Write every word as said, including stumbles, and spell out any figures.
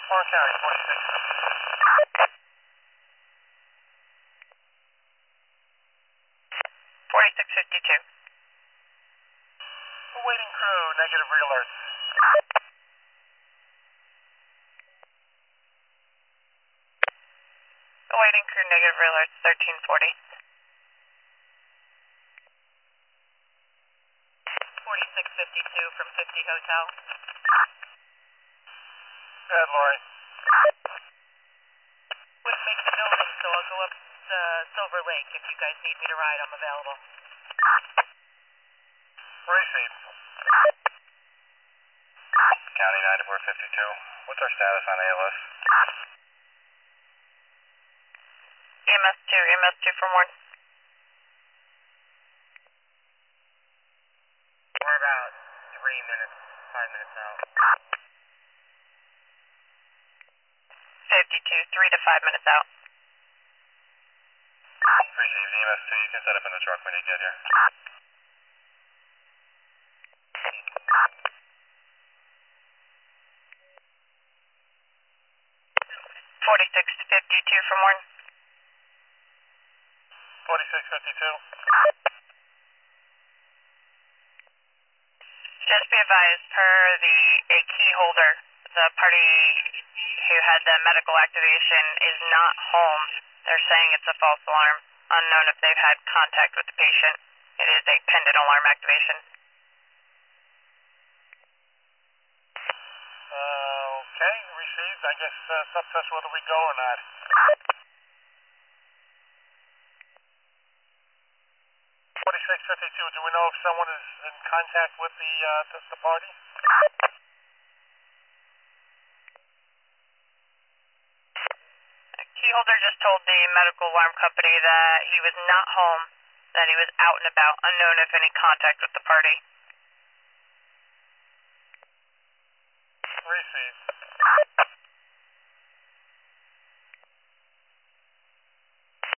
Orange County, forty-six. forty-six fifty-two. Awaiting crew, negative re-alerts. Awaiting crew negative alerts, thirteen forty. forty-six fifty-two from fifty Hotel. Go ahead, Lori. Wouldn't make the building, so I'll go up to Silver Lake. If you guys need me to ride, I'm available. Receive. County ninety-four fifty-two. What's our status on A L S? E M S two, E M S two for one. We're about three minutes, five minutes out. fifty-two, three to five minutes out. Received. E M S two, you can set up in the truck when you get here. forty-six fifty-two for one. forty-six fifty-two. Just be advised, per the a key holder, the party who had the medical activation is not home. They're saying it's a false alarm. Unknown if they've had contact with the patient. It is a pendant alarm activation. Uh, okay, received. I guess uh, subtest, whether we go or not. forty-six fifty-two, do we know if someone is in contact with the, uh, the, the party? Key holder just told the medical alarm company that he was not home, that he was out and about, unknown if any contact with the party. Received.